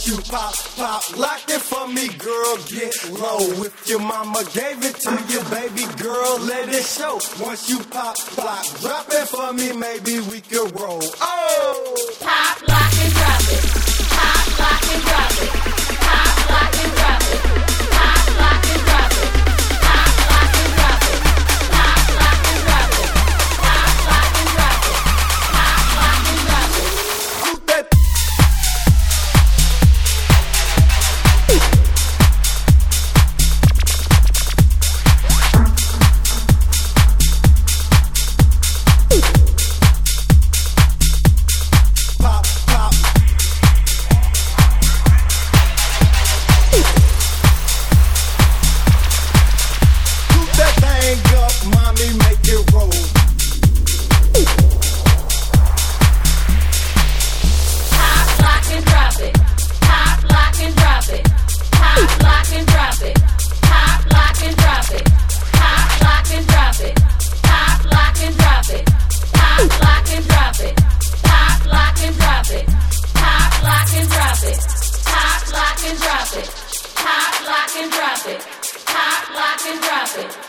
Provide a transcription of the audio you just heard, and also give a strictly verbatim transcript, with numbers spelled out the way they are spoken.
you pop, pop, lock it for me, girl, get low. If your mama gave it to you, baby girl, let it show. Once you pop, lock, drop it for me, maybe we could roll. Oh! Pop, lock, and drop it. Pop, lock, and drop it. Pop, lock, and drop it. Pop, lock, and drop it. Pop, lock, and drop it. Pop, lock, and drop it. Pop, lock, and drop it. Pop, lock, and drop it. Shoot that. Pop, pop. Shoot that thing up, mommy, make it roll. Pop, lock, and drop it. Pop, lock, and drop it. Pop, lock, and drop it. Pop, lock, and drop it. Pop, lock, and drop it. Pop, lock, and drop it. Pop, lock, and drop it. Pop, lock, and drop it. Pop, lock, and drop it. Pop, lock, and drop it. Pop, lock, and drop it. Pop, lock, and drop it.